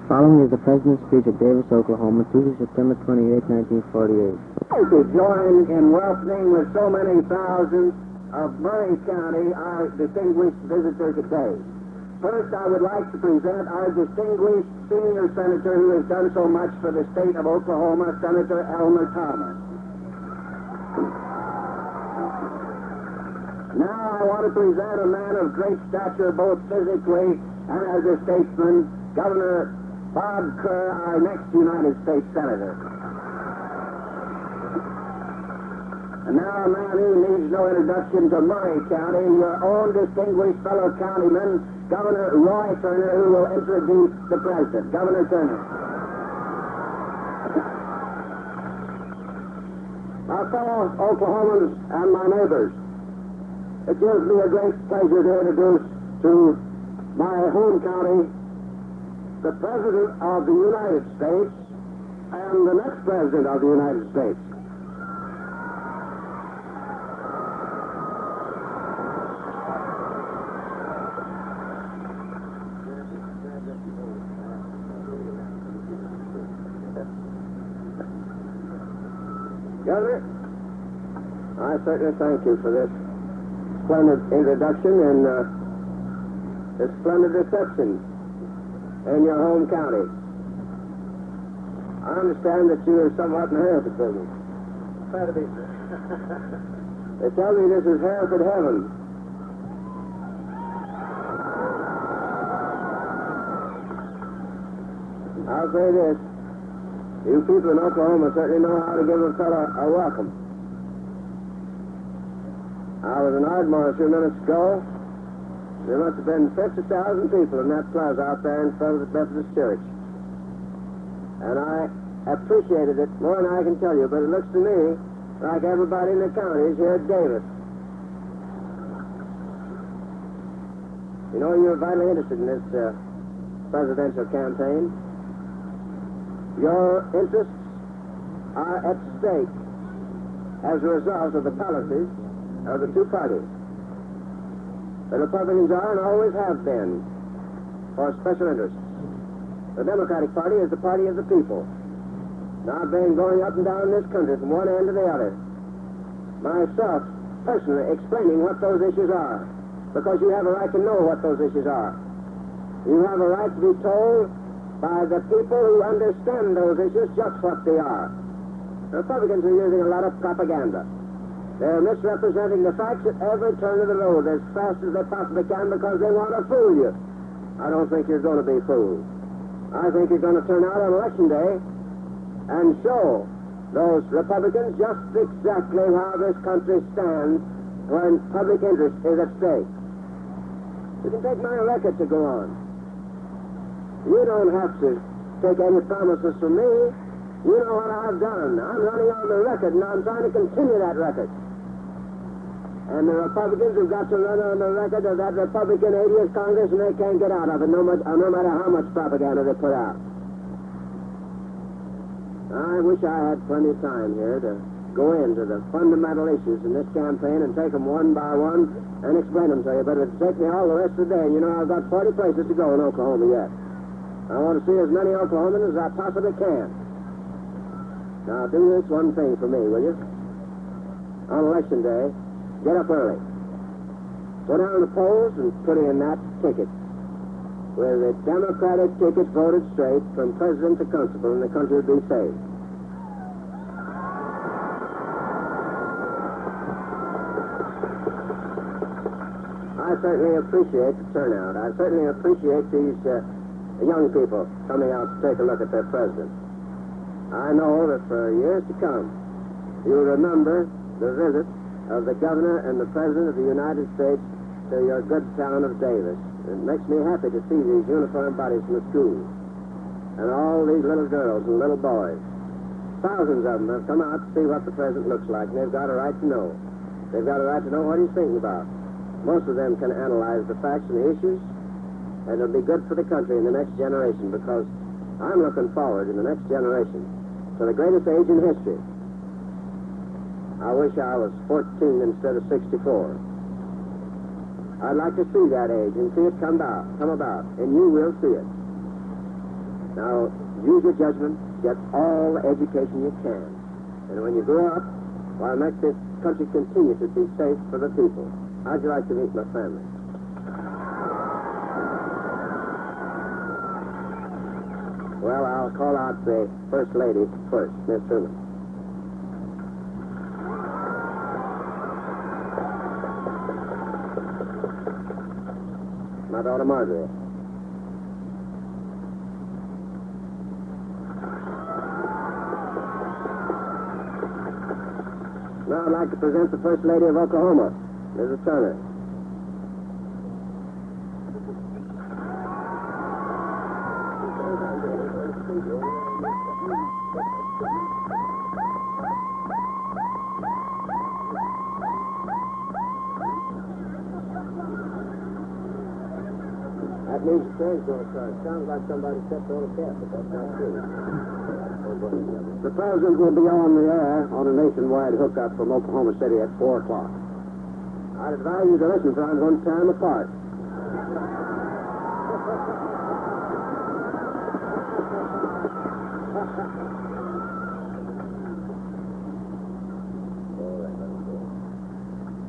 Following is the President's speech at Davis, Oklahoma, Tuesday, September 28, 1948. To join in welcoming with so many thousands of Murray County our distinguished visitor today. First, I would like to present our distinguished senior senator who has done so much for the state of Oklahoma, Senator Elmer Thomas. Now I want to present a man of great stature both physically and as a statesman, Governor Bob Kerr, our next United States Senator. And now a man who needs no introduction to Murray County, your own distinguished fellow countyman, Governor Roy Turner, who will introduce the President. Governor Turner. My fellow Oklahomans and my neighbors, it gives me a great pleasure to introduce to my home county the President of the United States and the next President of the United States. Governor, I certainly thank you for this splendid introduction and this splendid reception in your home county. I understand that you are somewhat in the Hereford business. Try to be, sir. They tell me this is Hereford heaven. I'll say this. You people in Oklahoma certainly know how to give a fellow a welcome. I was in Ardmore a few minutes ago. There must have been 50,000 people in that plaza out there in front of the Methodist Church. And I appreciated it more than I can tell you, but it looks to me like everybody in the county is here at Davis. You know, you're vitally interested in this presidential campaign. Your interests are at stake as a result of the policies of the two parties. The Republicans are and always have been for special interests. The Democratic Party is the party of the people. Now, I've been going up and down this country from one end to the other, myself personally explaining what those issues are, because you have a right to know what those issues are. You have a right to be told by the people who understand those issues just what they are. The Republicans are using a lot of propaganda. They're misrepresenting the facts at every turn of the road as fast as they possibly can because they want to fool you. I don't think you're going to be fooled. I think you're going to turn out on Election Day and show those Republicans just exactly how this country stands when public interest is at stake. You can take my record to go on. You don't have to take any promises from me. You know what I've done. I'm running on the record, and I'm trying to continue that record. And the Republicans have got to run on the record of that Republican 80th Congress, and they can't get out of it, no matter how much propaganda they put out. I wish I had plenty of time here to go into the fundamental issues in this campaign and take them one by one and explain them to you, but it'd take me all the rest of the day. You know, I've got 40 places to go in Oklahoma yet. I want to see as many Oklahomans as I possibly can. Now, do this one thing for me, will you? On Election Day, get up early. Go down to the polls and put in that ticket. With the Democratic ticket voted straight from president to constable, and the country would be saved. I certainly appreciate the turnout. I certainly appreciate these young people coming out to take a look at their president. I know that for years to come, you'll remember the visit of the governor and the president of the United States to your good town of Davis. It makes me happy to see these uniformed bodies from the schools and all these little girls and little boys. Thousands of them have come out to see what the president looks like, and they've got a right to know. They've got a right to know what he's thinking about. Most of them can analyze the facts and the issues, and it'll be good for the country in the next generation, because I'm looking forward in the next generation to the greatest age in history. I wish I was 14 instead of 64. I'd like to see that age and see it come about, and you will see it. Now, use your judgment, get all the education you can. And when you grow up, why, make this country continue to be safe for the people. How'd you like to meet my family? Well, I'll call out the First Lady first, Miss Truman. My daughter Marjorie. Now I'd like to present the First Lady of Oklahoma, Mrs. Turner. That means the train's going to start. Sounds like somebody stepped on a cap, but that's not true. The president will be on the air on a nationwide hookup from Oklahoma City at 4 o'clock. I'd advise you to listen for I'm going to tear them apart.